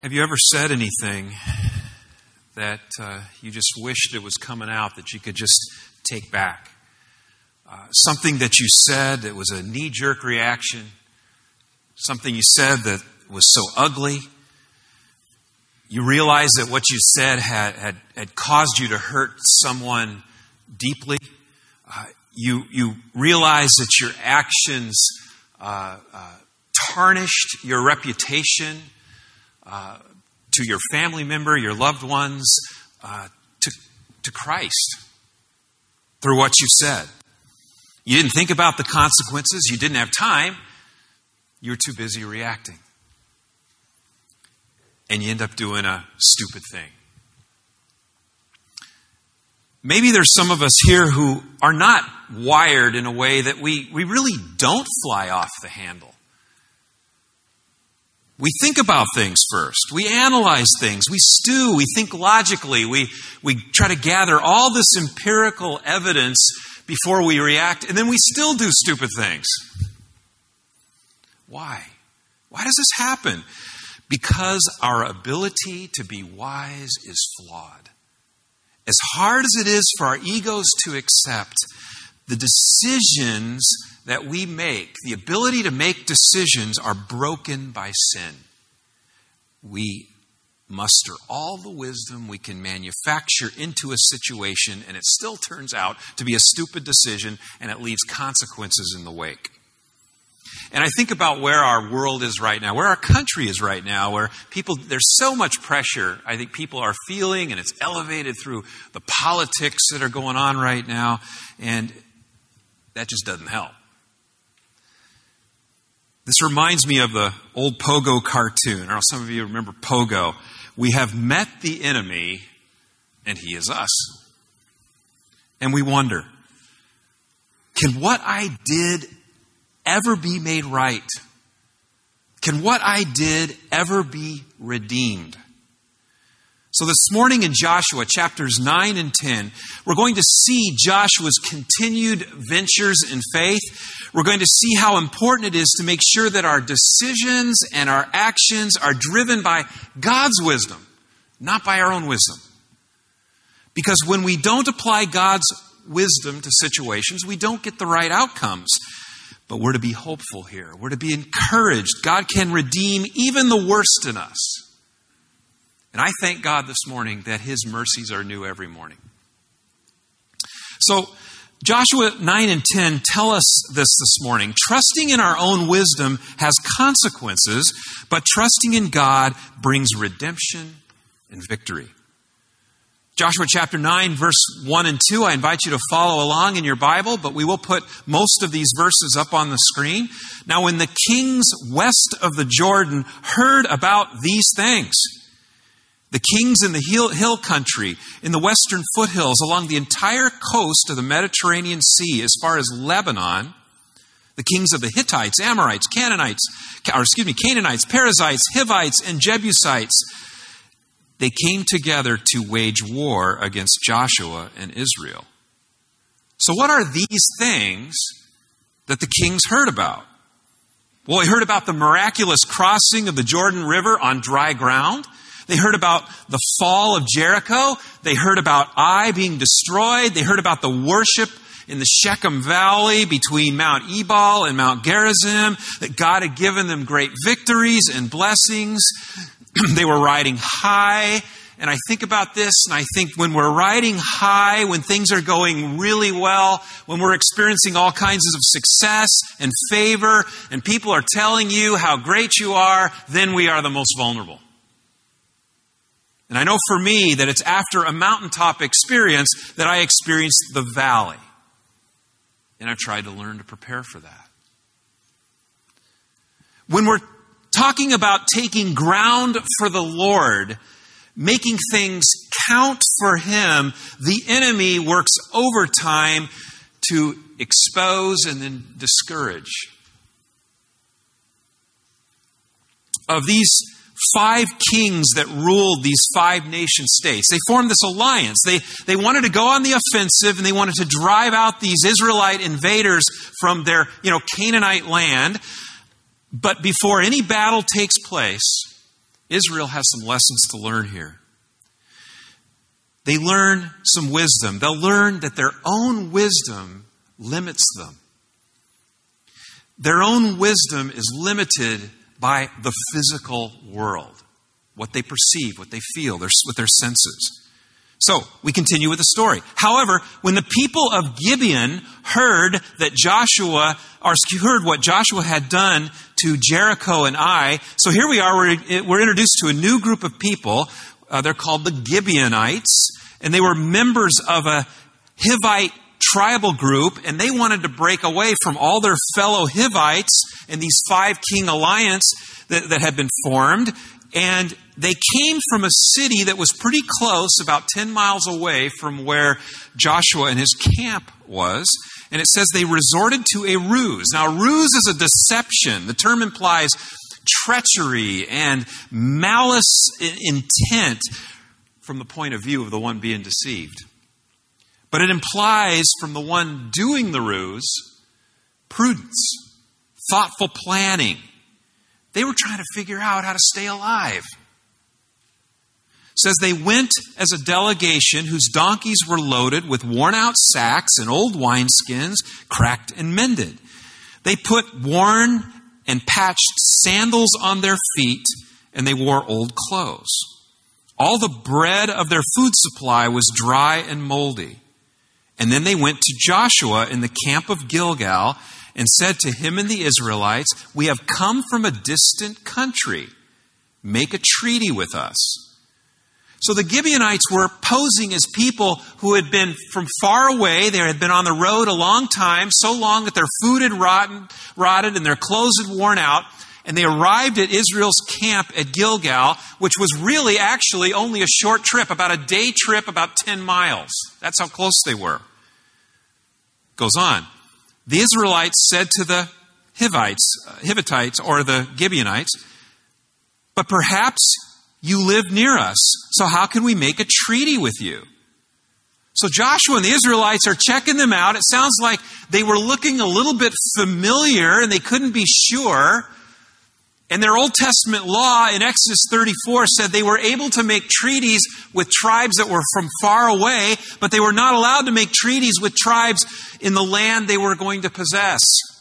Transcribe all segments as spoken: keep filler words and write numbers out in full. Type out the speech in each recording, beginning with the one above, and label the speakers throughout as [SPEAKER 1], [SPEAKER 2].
[SPEAKER 1] Have you ever said anything that uh, you just wished it was coming out, that you could just take back? Uh, something that you said that was a knee-jerk reaction, something you said that was so ugly. You realize that what you said had, had, had caused you to hurt someone deeply. Uh, you, you realize that your actions uh, uh, tarnished your reputation uh, to your family member, your loved ones, uh, to, to Christ through what you said. You didn't think about the consequences. You didn't have time. You were too busy reacting. And you end up doing a stupid thing. Maybe there's some of us here who are not wired in a way that we, we really don't fly off the handle. We think about things first. We analyze things. We stew. We think logically. We, we try to gather all this empirical evidence before we react, and then we still do stupid things. Why? Why does this happen? Because our ability to be wise is flawed. As hard as it is for our egos to accept, the decisions that we make, the ability to make decisions, are broken by sin. We muster all the wisdom we can manufacture into a situation, and it still turns out to be a stupid decision, and it leaves consequences in the wake. And I think about where our world is right now, where our country is right now, where people, there's so much pressure I think people are feeling, and it's elevated through the politics that are going on right now, and that just doesn't help. This reminds me of the old Pogo cartoon. Or some of you remember Pogo. We have met the enemy, and he is us. And we wonder, can what I did ever be made right? Can what I did ever be redeemed? So this morning in Joshua chapters nine and ten, we're going to see Joshua's continued ventures in faith. We're going to see how important it is to make sure that our decisions and our actions are driven by God's wisdom, not by our own wisdom. Because when we don't apply God's wisdom to situations, we don't get the right outcomes. But we're to be hopeful here. We're to be encouraged. God can redeem even the worst in us. And I thank God this morning that His mercies are new every morning. So Joshua nine and ten tell us this this morning. Trusting in our own wisdom has consequences, but trusting in God brings redemption and victory. Joshua chapter nine, verse one and two. I invite you to follow along in your Bible, but we will put most of these verses up on the screen. Now, when the kings west of the Jordan heard about these things, the kings in the hill, hill country, in the western foothills, along the entire coast of the Mediterranean Sea, as far as Lebanon, the kings of the Hittites, Amorites, Canaanites, or excuse me, Canaanites, Perizzites, Hivites, and Jebusites, they came together to wage war against Joshua and Israel. So what are these things that the kings heard about? Well, they heard about the miraculous crossing of the Jordan River on dry ground. They heard about the fall of Jericho. They heard about Ai being destroyed. They heard about the worship in the Shechem Valley between Mount Ebal and Mount Gerizim, that God had given them great victories and blessings. They were riding high. And I think about this, and I think when we're riding high, when things are going really well, when we're experiencing all kinds of success and favor, and people are telling you how great you are, then we are the most vulnerable. And I know for me that it's after a mountaintop experience that I experienced the valley. And I've tried to learn to prepare for that. When we're talking about taking ground for the Lord, making things count for Him, the enemy works overtime to expose and then discourage. Of these five kings that ruled these five nation states, they formed this alliance. They, they wanted to go on the offensive, and they wanted to drive out these Israelite invaders from their, you know, Canaanite land. But before any battle takes place, Israel has some lessons to learn here. They learn some wisdom. They'll learn that their own wisdom limits them. Their own wisdom is limited by the physical world, what they perceive, what they feel, their, with their senses. So, we continue with the story. However, when the people of Gibeon heard that Joshua, or heard what Joshua had done to Jericho and Ai, so here we are, we're, we're introduced to a new group of people. Uh, they're called the Gibeonites, and they were members of a Hivite tribal group, and they wanted to break away from all their fellow Hivites and these five king alliance that, that had been formed. And they came from a city that was pretty close, about ten miles away from where Joshua and his camp was. And it says they resorted to a ruse. Now, a ruse is a deception. The term implies treachery and malice intent from the point of view of the one being deceived. But it implies from the one doing the ruse, prudence, thoughtful planning. They were trying to figure out how to stay alive. It says they went as a delegation whose donkeys were loaded with worn-out sacks and old wineskins, cracked and mended. They put worn and patched sandals on their feet, and they wore old clothes. All the bread of their food supply was dry and moldy. And then they went to Joshua in the camp of Gilgal and said to him and the Israelites, "We have come from a distant country. Make a treaty with us." So the Gibeonites were posing as people who had been from far away. They had been on the road a long time, so long that their food had rotten, rotted and their clothes had worn out. And they arrived at Israel's camp at Gilgal, which was really actually only a short trip, about a day trip, about ten miles. That's how close they were. Goes on. The Israelites said to the Hivites, uh, Hivitites or the Gibeonites, "But perhaps you live near us, so how can we make a treaty with you?" So Joshua and the Israelites are checking them out. It sounds like they were looking a little bit familiar and they couldn't be sure. And their Old Testament law in Exodus thirty-four said they were able to make treaties with tribes that were from far away, but they were not allowed to make treaties with tribes in the land they were going to possess.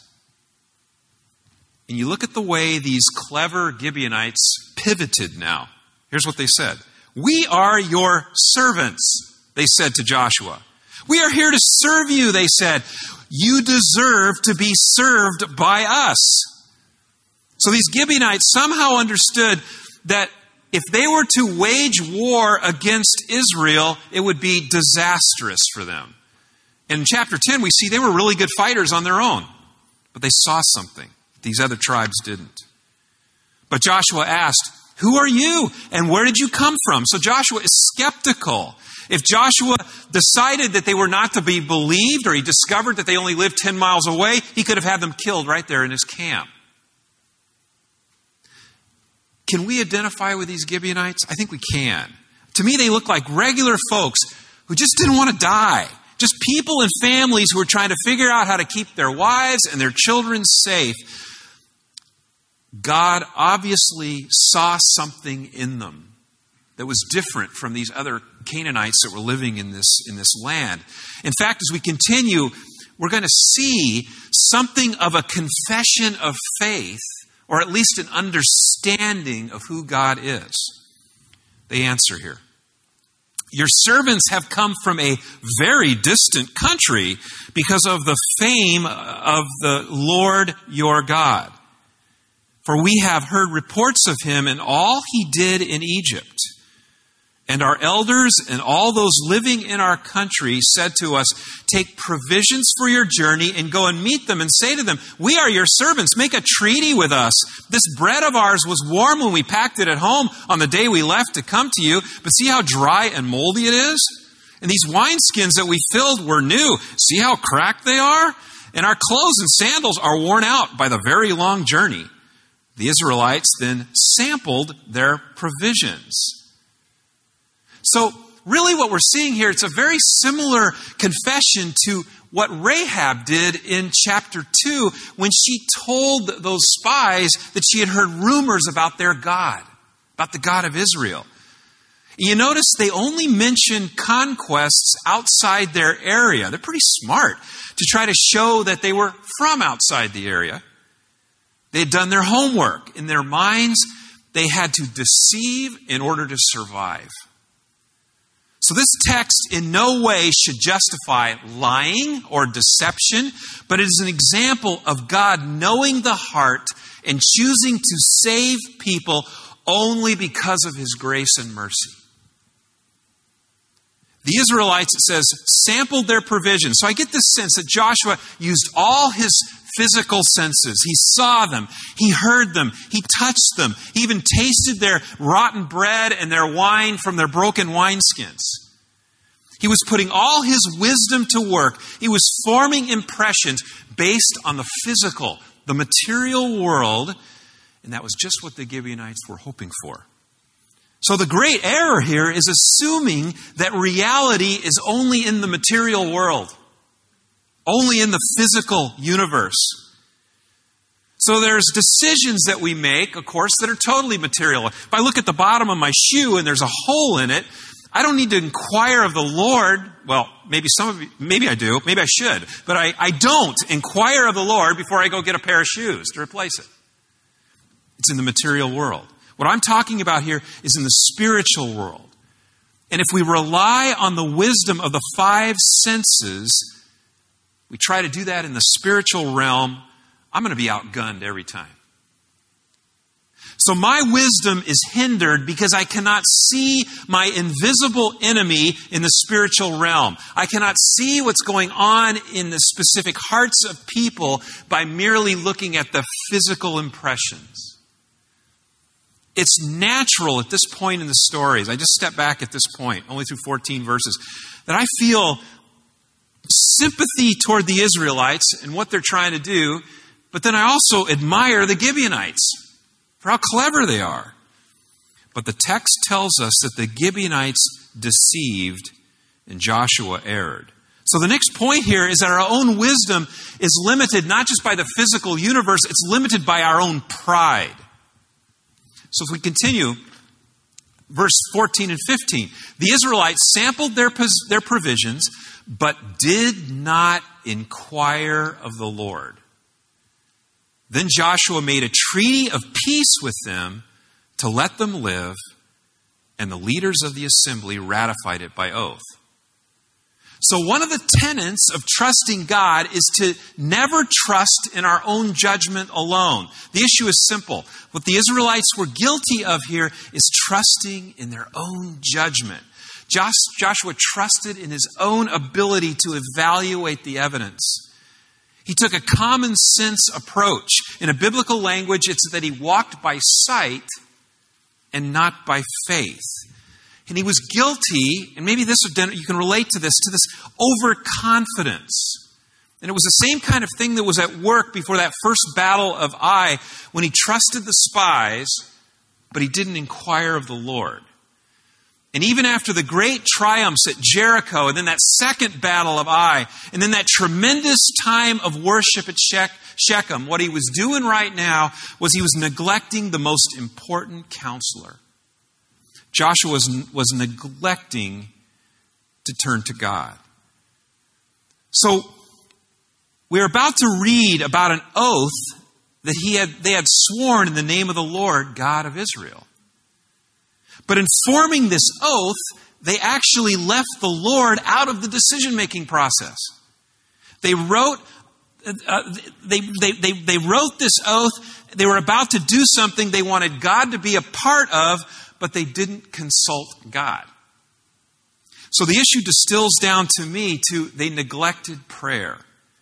[SPEAKER 1] And you look at the way these clever Gibeonites pivoted now. Here's what they said. "We are your servants," they said to Joshua. "We are here to serve you," they said. "You deserve to be served by us." So these Gibeonites somehow understood that if they were to wage war against Israel, it would be disastrous for them. In chapter ten, we see they were really good fighters on their own, but they saw something these other tribes didn't. But Joshua asked, "Who are you and where did you come from?" So Joshua is skeptical. If Joshua decided that they were not to be believed, or he discovered that they only lived ten miles away, he could have had them killed right there in his camp. Can we identify with these Gibeonites? I think we can. To me, they look like regular folks who just didn't want to die. Just people and families who were trying to figure out how to keep their wives and their children safe. God obviously saw something in them that was different from these other Canaanites that were living in this, in this land. In fact, as we continue, we're going to see something of a confession of faith, or at least an understanding of who God is. They answer here. "Your servants have come from a very distant country because of the fame of the Lord your God. For we have heard reports of him and all he did in Egypt. And our elders and all those living in our country said to us, 'Take provisions for your journey and go and meet them and say to them, we are your servants. Make a treaty with us. This bread of ours was warm when we packed it at home on the day we left to come to you. But see how dry and moldy it is? And these wineskins that we filled were new. See how cracked they are? And our clothes and sandals are worn out by the very long journey.' The Israelites then sampled their provisions." So really what we're seeing here, it's a very similar confession to what Rahab did in chapter two when she told those spies that she had heard rumors about their God, about the God of Israel. You notice they only mention conquests outside their area. They're pretty smart to try to show that they were from outside the area. They had done their homework. In their minds, they had to deceive in order to survive. So this text in no way should justify lying or deception, but it is an example of God knowing the heart and choosing to save people only because of His grace and mercy. The Israelites, it says, sampled their provisions. So I get this sense that Joshua used all his physical senses. He saw them. He heard them. He touched them. He even tasted their rotten bread and their wine from their broken wineskins. He was putting all his wisdom to work. He was forming impressions based on the physical, the material world, and that was just what the Gibeonites were hoping for. So the great error here is assuming that reality is only in the material world, only in the physical universe. So there's decisions that we make, of course, that are totally material. If I look at the bottom of my shoe and there's a hole in it, I don't need to inquire of the Lord. Well, maybe some of you, maybe I do, maybe I should, but I, I don't inquire of the Lord before I go get a pair of shoes to replace it. It's in the material world. What I'm talking about here is in the spiritual world. And if we rely on the wisdom of the five senses, we try to do that in the spiritual realm, I'm going to be outgunned every time. So my wisdom is hindered because I cannot see my invisible enemy in the spiritual realm. I cannot see what's going on in the specific hearts of people by merely looking at the physical impressions. It's natural at this point in the stories, I just step back at this point, only through fourteen verses, that I feel sympathy toward the Israelites and what they're trying to do, but then I also admire the Gibeonites for how clever they are. But the text tells us that the Gibeonites deceived and Joshua erred. So the next point here is that our own wisdom is limited not just by the physical universe, it's limited by our own pride. So if we continue, verse fourteen and fifteen, the Israelites sampled their, their provisions, but did not inquire of the Lord. Then Joshua made a treaty of peace with them to let them live, and the leaders of the assembly ratified it by oath. So one of the tenets of trusting God is to never trust in our own judgment alone. The issue is simple. What the Israelites were guilty of here is trusting in their own judgment. Joshua trusted in his own ability to evaluate the evidence. He took a common sense approach. In a biblical language, it's that he walked by sight and not by faith. And he was guilty, and maybe this you can relate to this, to this overconfidence. And it was the same kind of thing that was at work before that first battle of Ai, when he trusted the spies, but he didn't inquire of the Lord. And even after the great triumphs at Jericho, and then that second battle of Ai, and then that tremendous time of worship at Shechem, what he was doing right now was he was neglecting the most important counselor. Joshua was, was neglecting to turn to God. So we're about to read about an oath that he had, they had sworn in the name of the Lord, God of Israel. But in forming this oath, they actually left the Lord out of the decision-making process. They wrote, uh, they, they, they, they wrote this oath. They were about to do something they wanted God to be a part of, but they didn't consult God. So the issue distills down to me to they neglected prayer.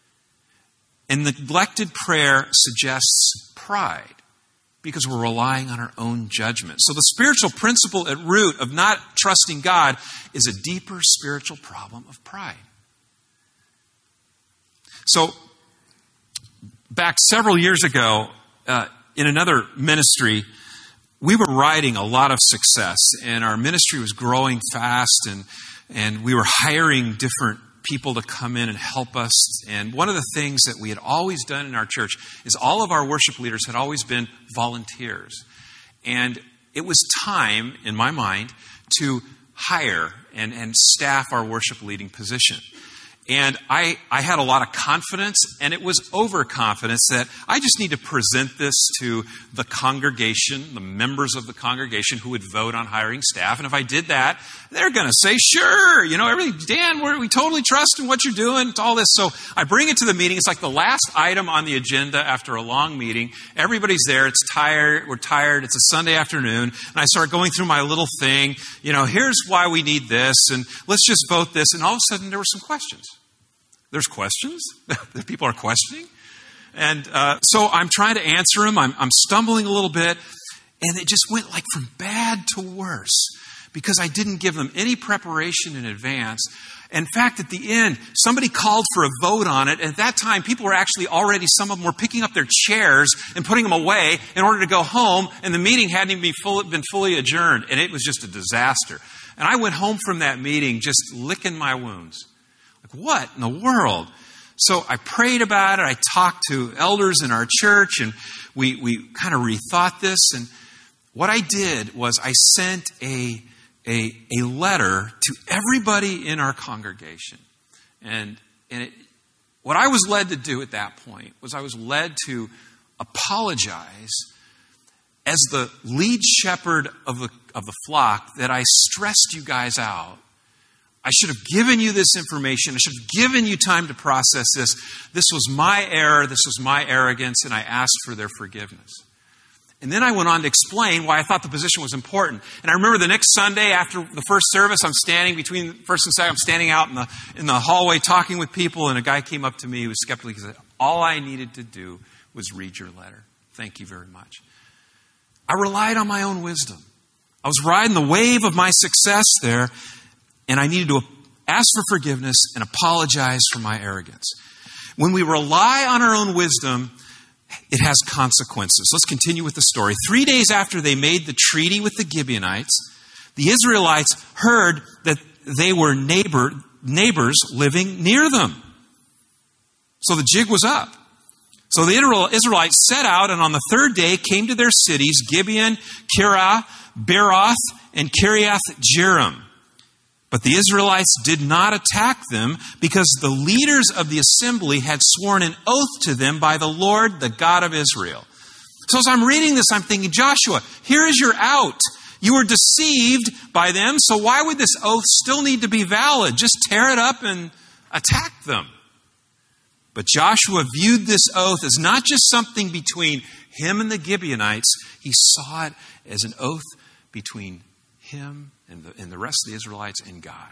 [SPEAKER 1] And neglected prayer suggests pride because we're relying on our own judgment. So the spiritual principle at root of not trusting God is a deeper spiritual problem of pride. So back several years ago, uh, in another ministry, we were riding a lot of success, and our ministry was growing fast, and, and we were hiring different people to come in and help us. And one of the things that we had always done in our church is all of our worship leaders had always been volunteers. And it was time, in my mind, to hire and, and staff our worship leading position. And I, I had a lot of confidence, and it was overconfidence that I just need to present this to the congregation, the members of the congregation who would vote on hiring staff. And if I did that, they're going to say, sure, you know, everything, Dan, we're, we totally trust in what you're doing. It's all this. So I bring it to the meeting. It's like the last item on the agenda after a long meeting. Everybody's there. It's tired. We're tired. It's a Sunday afternoon. And I start going through my little thing. You know, here's why we need this. And let's just vote this. And all of a sudden there were some questions. There's questions that people are questioning. And uh, so I'm trying to answer them. I'm, I'm stumbling a little bit. And it just went like from bad to worse because I didn't give them any preparation in advance. In fact, at the end, somebody called for a vote on it. And at that time, people were actually already, some of them were picking up their chairs and putting them away in order to go home. And the meeting hadn't even been fully, been fully adjourned. And it was just a disaster. And I went home from that meeting just licking my wounds. Like, what in the world? So I prayed about it. I talked to elders in our church, and we, we kind of rethought this. And what I did was I sent a, a, a letter to everybody in our congregation. And, and it, what I was led to do at that point was I was led to apologize as the lead shepherd of the, of the flock that I stressed you guys out. I should have given you this information. I should have given you time to process this. This was my error. This was my arrogance, and I asked for their forgiveness. And then I went on to explain why I thought the position was important. And I remember the next Sunday after the first service, I'm standing between first and second. I'm standing out in the in the hallway talking with people, and a guy came up to me who was skeptical. He said, all I needed to do was read your letter. Thank you very much. I relied on my own wisdom. I was riding the wave of my success there, and I needed to ask for forgiveness and apologize for my arrogance. When we rely on our own wisdom, it has consequences. Let's continue with the story. Three days after they made the treaty with the Gibeonites, the Israelites heard that they were neighbor, neighbors living near them. So the jig was up. So the Israelites set out, and on the third day came to their cities, Gibeon, Kirah, Beeroth, and Kiriath Jearim. But the Israelites did not attack them because the leaders of the assembly had sworn an oath to them by the Lord, the God of Israel. So as I'm reading this, I'm thinking, Joshua, here is your out. You were deceived by them, so why would this oath still need to be valid? Just tear it up and attack them. But Joshua viewed this oath as not just something between him and the Gibeonites. He saw it as an oath between him and the, and the rest of the Israelites and God.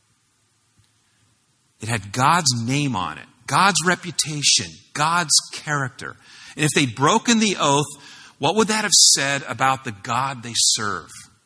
[SPEAKER 1] It had God's name on it, God's reputation, God's character. And if they'd broken the oath, what would that have said about the God they serve?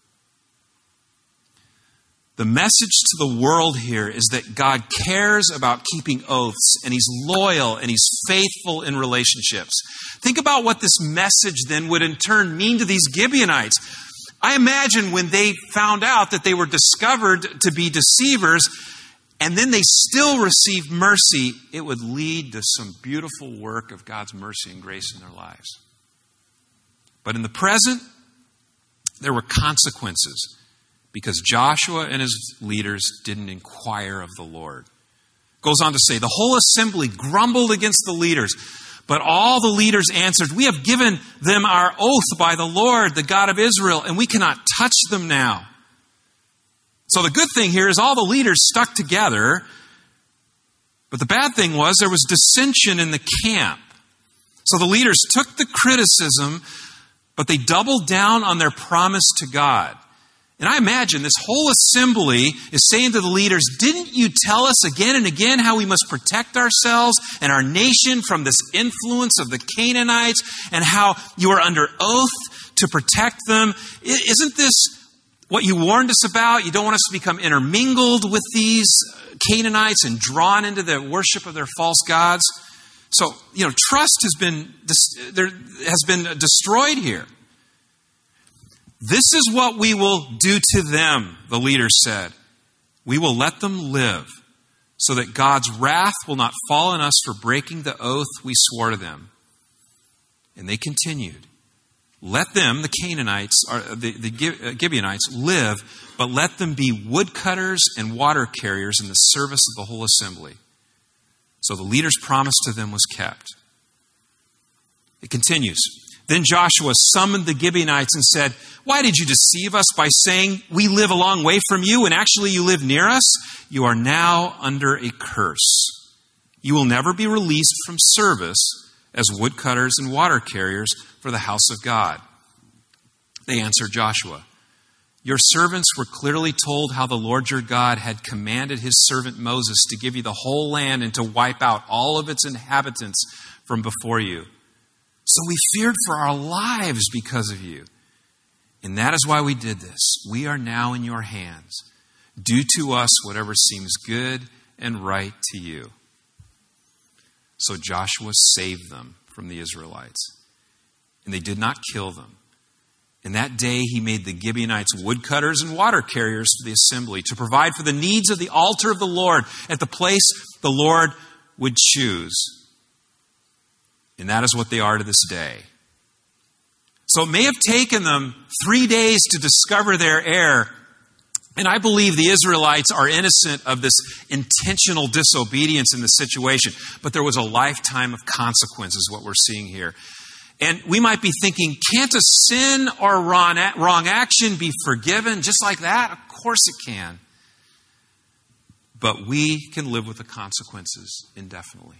[SPEAKER 1] The message to the world here is that God cares about keeping oaths, and He's loyal and He's faithful in relationships. Think about what this message then would in turn mean to these Gibeonites. I imagine when they found out that they were discovered to be deceivers, and then they still received mercy, it would lead to some beautiful work of God's mercy and grace in their lives. But in the present, there were consequences because Joshua and his leaders didn't inquire of the Lord. It goes on to say, the whole assembly grumbled against the leaders. But all the leaders answered, we have given them our oath by the Lord, the God of Israel, and we cannot touch them now. So the good thing here is all the leaders stuck together. But the bad thing was there was dissension in the camp. So the leaders took the criticism, but they doubled down on their promise to God. And I imagine this whole assembly is saying to the leaders, didn't you tell us again and again how we must protect ourselves and our nation from this influence of the Canaanites and how you are under oath to protect them? Isn't this what you warned us about? You don't want us to become intermingled with these Canaanites and drawn into the worship of their false gods. So, you know, trust has been, there has been destroyed here. This is what we will do to them, the leaders said. We will let them live so that God's wrath will not fall on us for breaking the oath we swore to them. And they continued. Let them, the Canaanites, or the, the Gibeonites, live, but let them be woodcutters and water carriers in the service of the whole assembly. So the leader's promise to them was kept. It continues. Then Joshua summoned the Gibeonites and said, "Why did you deceive us by saying we live a long way from you and actually you live near us? You are now under a curse. You will never be released from service as woodcutters and water carriers for the house of God." They answered Joshua, "Your servants were clearly told how the Lord your God had commanded his servant Moses to give you the whole land and to wipe out all of its inhabitants from before you. So we feared for our lives because of you. And that is why we did this. We are now in your hands. Do to us whatever seems good and right to you." So Joshua saved them from the Israelites, and they did not kill them. And that day he made the Gibeonites woodcutters and water carriers for the assembly to provide for the needs of the altar of the Lord at the place the Lord would choose. And that is what they are to this day. So it may have taken them three days to discover their error. And I believe the Israelites are innocent of this intentional disobedience in the situation. But there was a lifetime of consequences, what we're seeing here. And we might be thinking, can't a sin or wrong action be forgiven just like that? Of course it can. But we can live with the consequences indefinitely.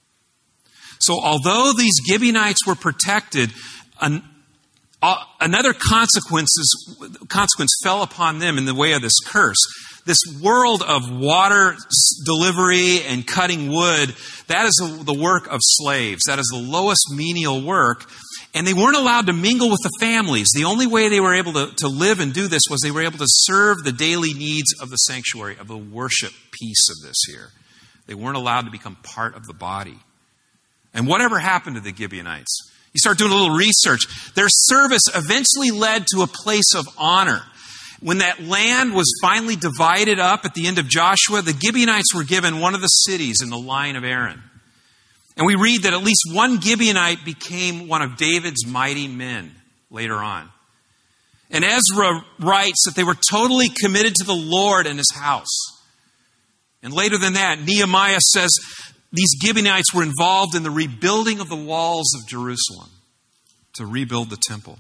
[SPEAKER 1] So although these Gibeonites were protected, an, uh, another consequences, consequence fell upon them in the way of this curse. This world of water delivery and cutting wood, that is the work of slaves. That is the lowest menial work. And they weren't allowed to mingle with the families. The only way they were able to, to live and do this was they were able to serve the daily needs of the sanctuary, of the worship piece of this here. They weren't allowed to become part of the body. And whatever happened to the Gibeonites? You start doing a little research. Their service eventually led to a place of honor. When that land was finally divided up at the end of Joshua, the Gibeonites were given one of the cities in the line of Aaron. And we read that at least one Gibeonite became one of David's mighty men later on. And Ezra writes that they were totally committed to the Lord and his house. And later than that, Nehemiah says these Gibeonites were involved in the rebuilding of the walls of Jerusalem to rebuild the temple.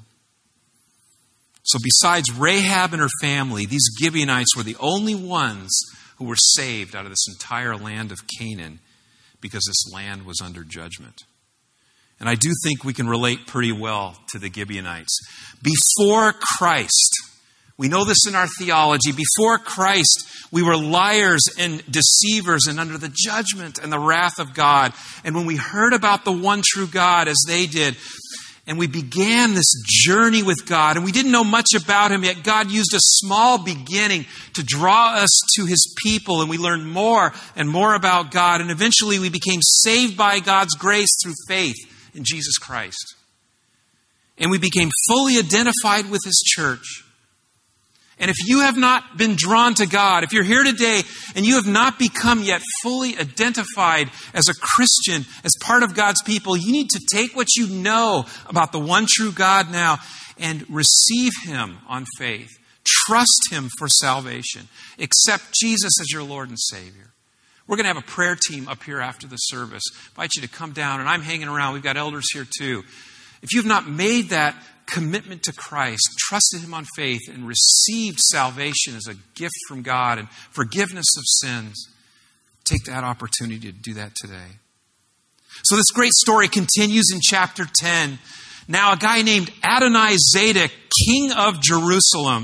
[SPEAKER 1] So besides Rahab and her family, these Gibeonites were the only ones who were saved out of this entire land of Canaan because this land was under judgment. And I do think we can relate pretty well to the Gibeonites. Before Christ, we know this in our theology, before Christ, we were liars and deceivers and under the judgment and the wrath of God. And when we heard about the one true God as they did, and we began this journey with God, and we didn't know much about him, yet God used a small beginning to draw us to his people, and we learned more and more about God, and eventually we became saved by God's grace through faith in Jesus Christ. And we became fully identified with his church. And if you have not been drawn to God, if you're here today and you have not become yet fully identified as a Christian, as part of God's people, you need to take what you know about the one true God now and receive him on faith. Trust him for salvation. Accept Jesus as your Lord and Savior. We're going to have a prayer team up here after the service. I invite you to come down, and I'm hanging around. We've got elders here too. If you've not made that commitment to Christ, trusted him on faith, and received salvation as a gift from God and forgiveness of sins, take that opportunity to do that today. So this great story continues in chapter ten. Now a guy named Adoni-Zedek, king of Jerusalem.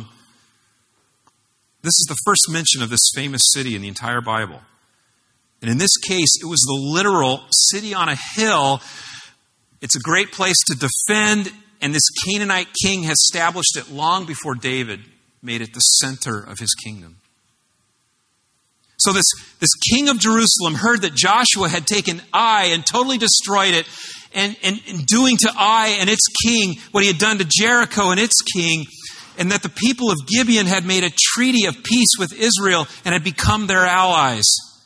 [SPEAKER 1] This is the first mention of this famous city in the entire Bible. And in this case, it was the literal city on a hill. It's a great place to defend. And this Canaanite king has established it long before David made it the center of his kingdom. So this, this king of Jerusalem heard that Joshua had taken Ai and totally destroyed it, and, and, and doing to Ai and its king what he had done to Jericho and its king, and that the people of Gibeon had made a treaty of peace with Israel and had become their allies.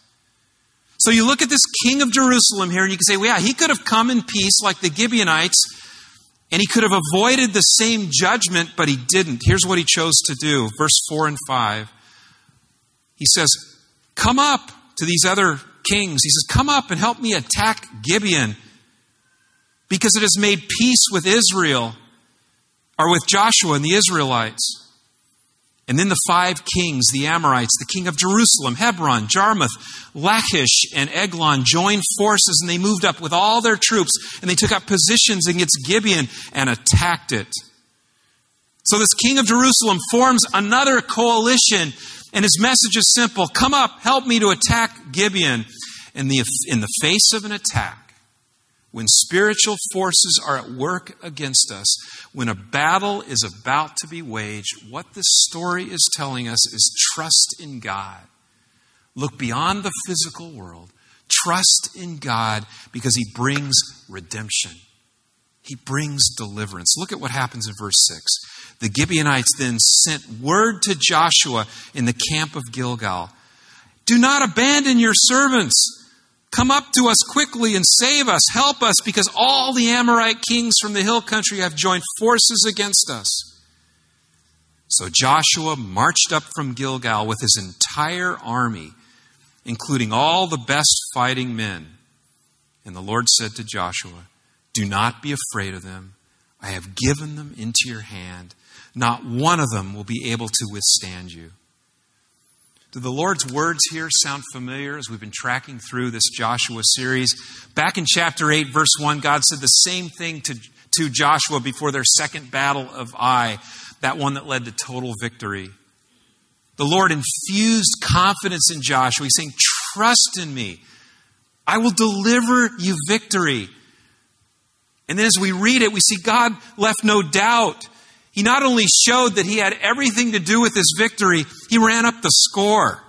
[SPEAKER 1] So you look at this king of Jerusalem here and you can say, well, yeah, he could have come in peace like the Gibeonites, And he could have avoided the same judgment, but he didn't. Here's what he chose to do. Verse four and five. He says, come up to these other kings. He says, come up and help me attack Gibeon, because it has made peace with Israel, or with Joshua and the Israelites. And then the five kings, the Amorites, the king of Jerusalem, Hebron, Jarmuth, Lachish, and Eglon joined forces, and they moved up with all their troops, and they took up positions against Gibeon and attacked it. So this king of Jerusalem forms another coalition, and his message is simple: come up, help me to attack Gibeon. In the, in the face of an attack, when spiritual forces are at work against us, when a battle is about to be waged, what this story is telling us is trust in God. Look beyond the physical world. Trust in God, because He brings redemption. He brings deliverance. Look at what happens in verse six. The Gibeonites then sent word to Joshua in the camp of Gilgal. Do not abandon your servants. Come up to us quickly and save us. Help us, because all the Amorite kings from the hill country have joined forces against us. So Joshua marched up from Gilgal with his entire army, including all the best fighting men. And the Lord said to Joshua, do not be afraid of them. I have given them into your hand. Not one of them will be able to withstand you. Do the Lord's words here sound familiar as we've been tracking through this Joshua series? Back in chapter eight, verse one, God said the same thing to, to Joshua before their second battle of Ai, that one that led to total victory. The Lord infused confidence in Joshua. He's saying, trust in me. I will deliver you victory. And then as we read it, we see God left no doubt. He not only showed that he had everything to do with this victory, he ran up the score.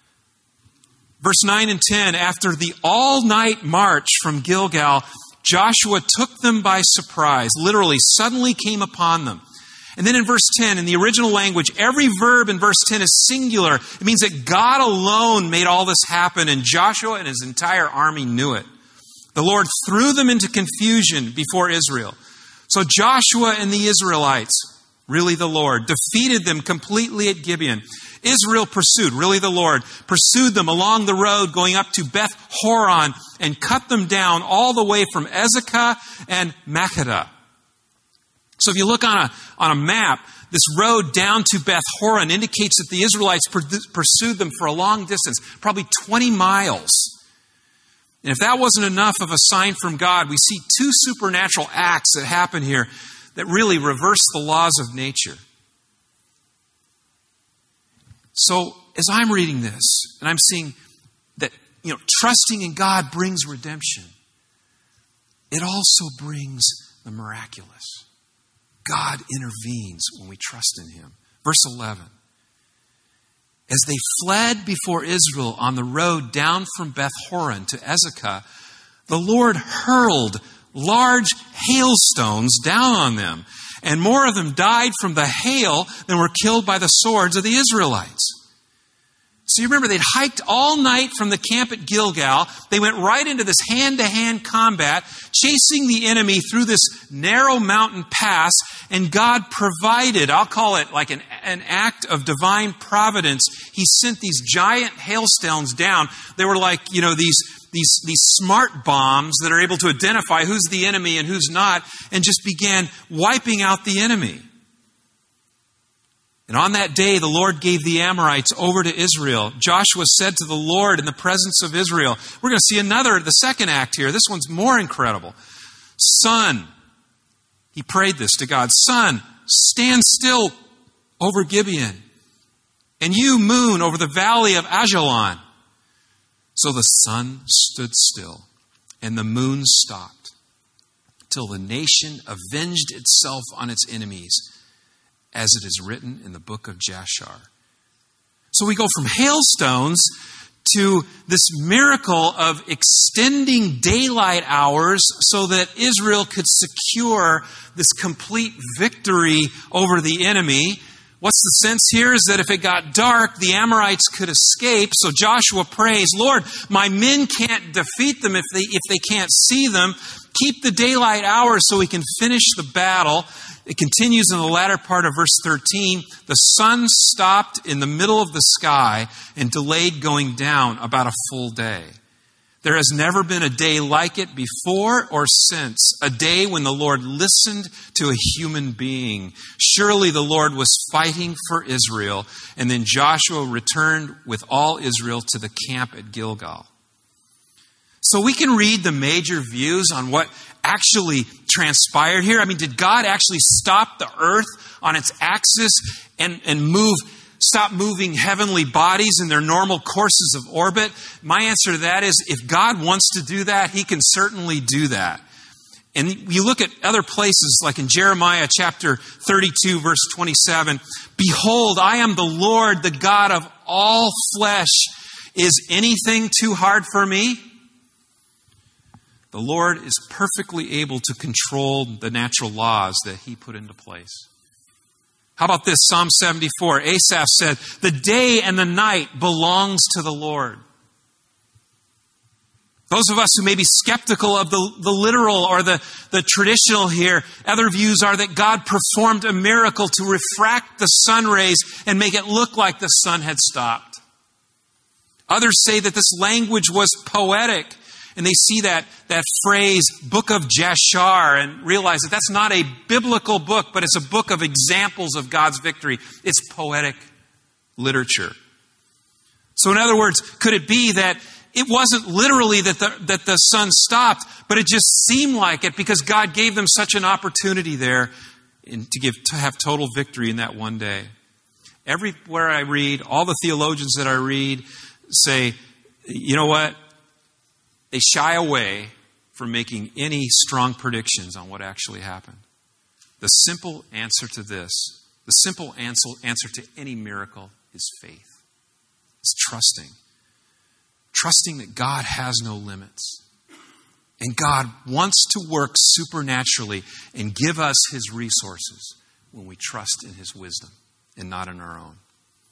[SPEAKER 1] Verse nine and ten, after the all-night march from Gilgal, Joshua took them by surprise, literally suddenly came upon them. And then in verse ten, in the original language, every verb in verse ten is singular. It means that God alone made all this happen, and Joshua and his entire army knew it. The Lord threw them into confusion before Israel. So Joshua and the Israelites, really the Lord, defeated them completely at Gibeon. Israel pursued, really the Lord, pursued them along the road going up to Beth Horon and cut them down all the way from Ezekah and Makkedah. So if you look on a, on a map, this road down to Beth Horon indicates that the Israelites pursued them for a long distance, probably twenty miles. And if that wasn't enough of a sign from God, we see two supernatural acts that happen here that really reverse the laws of nature. So as I'm reading this, and I'm seeing that, you know, trusting in God brings redemption, it also brings the miraculous. God intervenes when we trust in Him. Verse eleven. As they fled before Israel on the road down from Beth Horon to Ezekah, the Lord hurled large hailstones down on them, and more of them died from the hail than were killed by the swords of the Israelites. So you remember, they'd hiked all night from the camp at Gilgal. They went right into this hand-to-hand combat, chasing the enemy through this narrow mountain pass, and God provided, I'll call it like an, an act of divine providence. He sent these giant hailstones down. They were like, you know, these, these, these smart bombs that are able to identify who's the enemy and who's not, and just began wiping out the enemy. And on that day, the Lord gave the Amorites over to Israel. Joshua said to the Lord in the presence of Israel, we're going to see another, the second act here. This one's more incredible. Sun, he prayed this to God. Sun, stand still over Gibeon. And you, moon, over the valley of Ajalon. So the sun stood still, and the moon stopped, till the nation avenged itself on its enemies, as it is written in the book of Jashar. So we go from hailstones to this miracle of extending daylight hours so that Israel could secure this complete victory over the enemy, What's the sense here is that if it got dark, the Amorites could escape. So Joshua prays, Lord, my men can't defeat them if they, if they can't see them. Keep the daylight hours so we can finish the battle. It continues in the latter part of verse thirteen. The sun stopped in the middle of the sky and delayed going down about a full day. There has never been a day like it before or since, a day when the Lord listened to a human being. Surely the Lord was fighting for Israel, and then Joshua returned with all Israel to the camp at Gilgal. So we can read the major views on what actually transpired here. I mean, did God actually stop the earth on its axis and, and move Stop moving heavenly bodies in their normal courses of orbit? My answer to that is, if God wants to do that, He can certainly do that. And you look at other places, like in Jeremiah chapter thirty-two, verse twenty-seven. Behold, I am the Lord, the God of all flesh. Is anything too hard for me? The Lord is perfectly able to control the natural laws that He put into place. How about this? Psalm seventy-four. Asaph said, the day and the night belongs to the Lord. Those of us who may be skeptical of the, the literal or the, the traditional here, other views are that God performed a miracle to refract the sun rays and make it look like the sun had stopped. Others say that this language was poetic, and they see that, that phrase, Book of Jashar, and realize that that's not a biblical book, but it's a book of examples of God's victory. It's poetic literature. So in other words, could it be that it wasn't literally that the, that the sun stopped, but it just seemed like it because God gave them such an opportunity there in, to give to have total victory in that one day? Everywhere I read, all the theologians that I read say, you know what? They shy away from making any strong predictions on what actually happened. The simple answer to this, the simple answer, answer to any miracle is faith. It's trusting. Trusting that God has no limits. And God wants to work supernaturally and give us His resources when we trust in His wisdom and not in our own.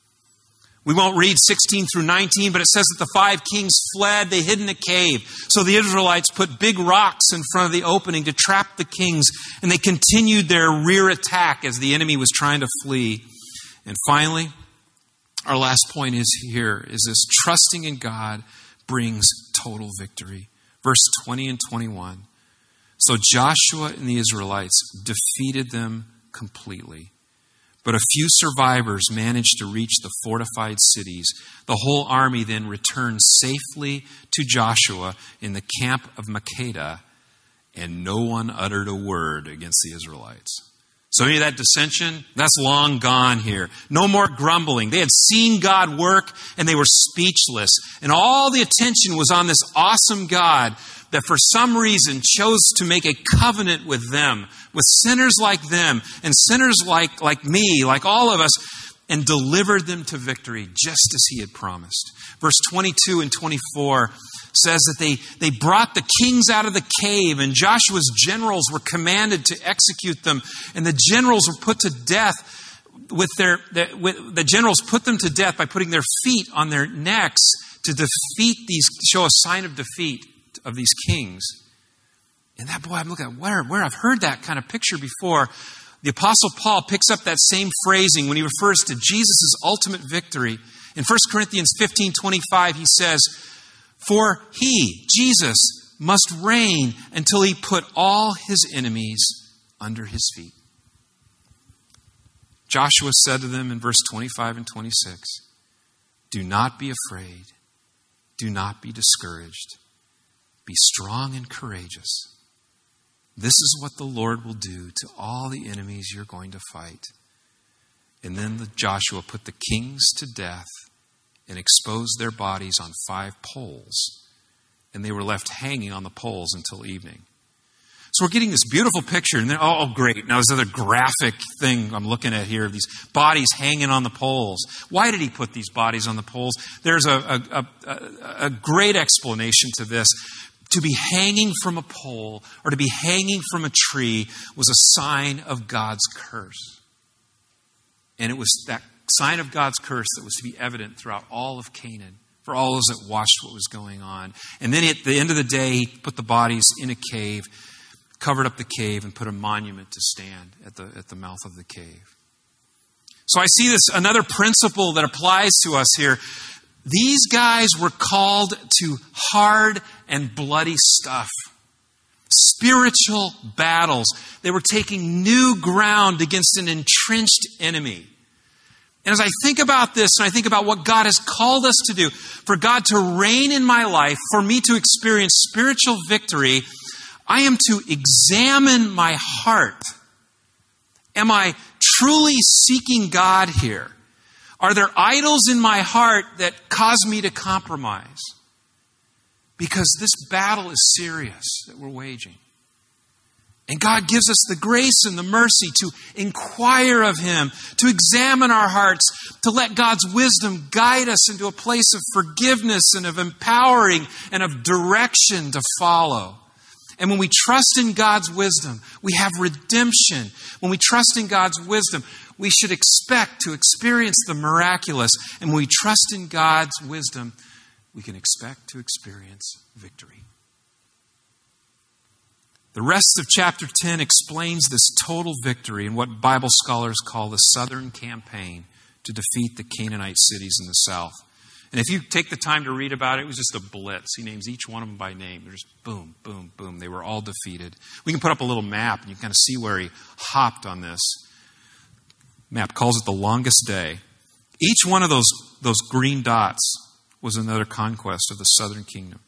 [SPEAKER 1] We won't read sixteen through nineteen, but it says that the five kings fled. They hid in a cave. So the Israelites put big rocks in front of the opening to trap the kings, and they continued their rear attack as the enemy was trying to flee. And finally, our last point is here, is this: trusting in God brings total victory. Verse twenty and twenty-one. So Joshua and the Israelites defeated them completely. But a few survivors managed to reach the fortified cities. The whole army then returned safely to Joshua in the camp of Makkedah, and no one uttered a word against the Israelites. So any of that dissension, that's long gone here. No more grumbling. They had seen God work and they were speechless. And all the attention was on this awesome God that for some reason chose to make a covenant with them, with sinners like them and sinners like, like me, like all of us, and delivered them to victory just as He had promised. Verse twenty-two and twenty-four says that they, they brought the kings out of the cave, and Joshua's generals were commanded to execute them, and the generals were put to death with their, the, with, the generals put them to death by putting their feet on their necks to defeat these, show a sign of defeat of these kings. And that, boy, I'm looking at where, where I've heard that kind of picture before. The Apostle Paul picks up that same phrasing when he refers to Jesus' ultimate victory. In First Corinthians fifteen twenty-five, he says, for He, Jesus, must reign until He put all His enemies under His feet. Joshua said to them in verse twenty-five and twenty-six, do not be afraid. Do not be discouraged. Be strong and courageous. This is what the Lord will do to all the enemies you're going to fight. And then the Joshua put the kings to death and exposed their bodies on five poles. And they were left hanging on the poles until evening. So we're getting this beautiful picture. And then, oh, great. Now there's another graphic thing I'm looking at here of these bodies hanging on the poles. Why did He put these bodies on the poles? There's a, a, a, a great explanation to this. To be hanging from a pole or to be hanging from a tree was a sign of God's curse. And it was that sign of God's curse that was to be evident throughout all of Canaan, for all those that watched what was going on. And then at the end of the day, he put the bodies in a cave, covered up the cave, and put a monument to stand at the, at the mouth of the cave. So I see this, another principle that applies to us here. These guys were called to hard and bloody stuff. Spiritual battles. They were taking new ground against an entrenched enemy. And as I think about this, and I think about what God has called us to do, for God to reign in my life, for me to experience spiritual victory, I am to examine my heart. Am I truly seeking God here? Are there idols in my heart that cause me to compromise? Because this battle is serious that we're waging. And God gives us the grace and the mercy to inquire of Him, to examine our hearts, to let God's wisdom guide us into a place of forgiveness and of empowering and of direction to follow. And when we trust in God's wisdom, we have redemption. When we trust in God's wisdom, we should expect to experience the miraculous. And when we trust in God's wisdom, we can expect to experience victory. The rest of chapter ten explains this total victory in what Bible scholars call the Southern Campaign to defeat the Canaanite cities in the south. And if you take the time to read about it, it was just a blitz. He names each one of them by name. They're just boom, boom, boom. They were all defeated. We can put up a little map and you can kind of see where he hopped on this. Map calls it the longest day. Each one of those, those green dots was another conquest of the southern kingdom.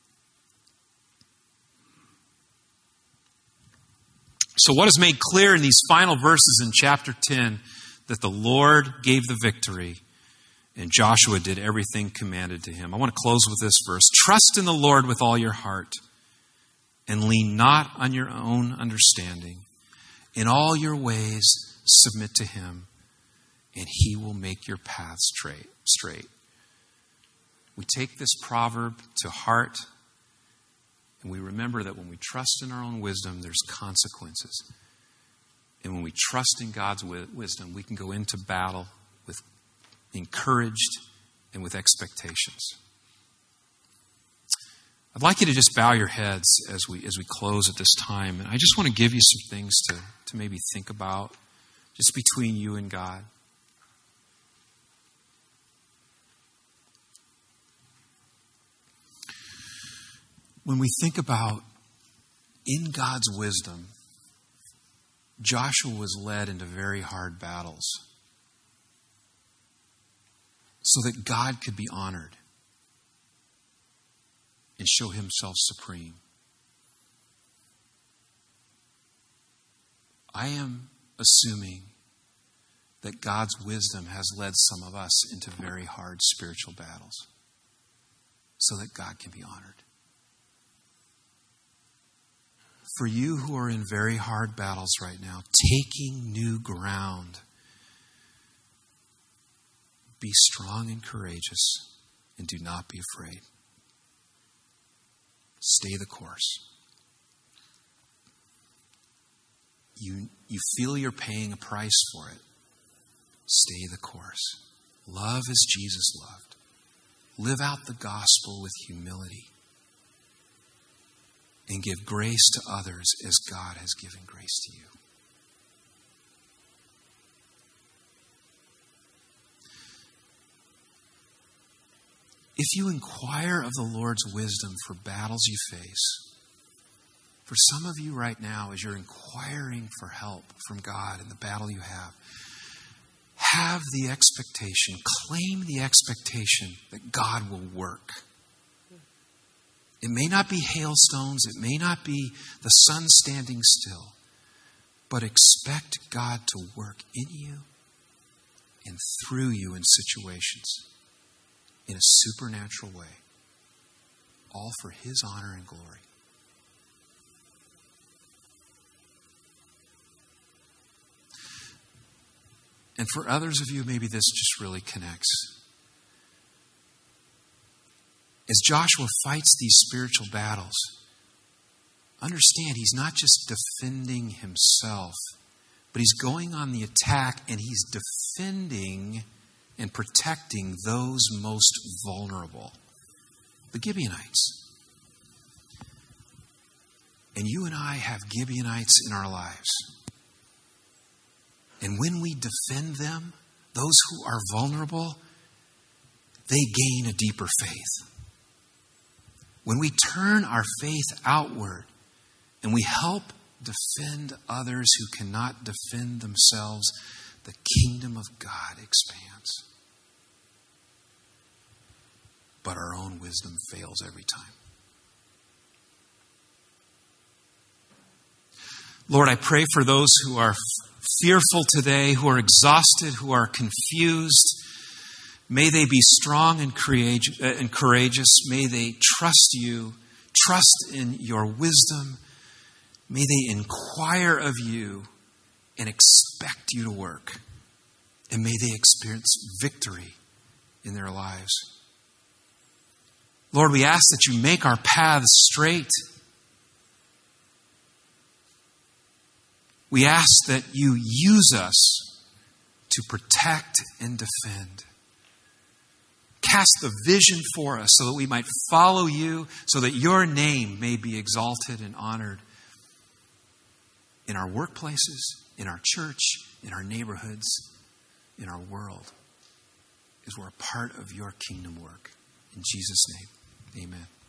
[SPEAKER 1] So what is made clear in these final verses in chapter ten? That the Lord gave the victory and Joshua did everything commanded to him. I want to close with this verse. Trust in the Lord with all your heart and lean not on your own understanding. In all your ways submit to Him and He will make your path straight. straight. We take this proverb to heart and we remember that when we trust in our own wisdom, there's consequences. And when we trust in God's wisdom, we can go into battle with encouraged and with expectations. I'd like you to just bow your heads as we as we close at this time. And I just want to give you some things to, to maybe think about just between you and God. When we think about in God's wisdom, Joshua was led into very hard battles so that God could be honored and show Himself supreme. I am assuming that God's wisdom has led some of us into very hard spiritual battles so that God can be honored. For you who are in very hard battles right now, taking new ground, be strong and courageous and do not be afraid. Stay the course. You, you feel you're paying a price for it. Stay the course. Love as Jesus loved. Live out the gospel with humility. And give grace to others as God has given grace to you. If you inquire of the Lord's wisdom for battles you face, for some of you right now, as you're inquiring for help from God in the battle you have, have the expectation, claim the expectation that God will work. It may not be hailstones, it may not be the sun standing still, but expect God to work in you and through you in situations in a supernatural way, all for His honor and glory. And for others of you, maybe this just really connects. As Joshua fights these spiritual battles, understand he's not just defending himself, but he's going on the attack and he's defending and protecting those most vulnerable, the Gibeonites. And you and I have Gibeonites in our lives. And when we defend them, those who are vulnerable, they gain a deeper faith. When we turn our faith outward and we help defend others who cannot defend themselves, the kingdom of God expands. But our own wisdom fails every time. Lord, I pray for those who are fearful today, who are exhausted, who are confused. May they be strong and courageous. May they trust you, trust in your wisdom. May they inquire of you and expect you to work. And may they experience victory in their lives. Lord, we ask that you make our paths straight. We ask that you use us to protect and defend. Cast the vision for us so that we might follow you, so that your name may be exalted and honored in our workplaces, in our church, in our neighborhoods, in our world, as we're a part of your kingdom work. In Jesus' name, amen.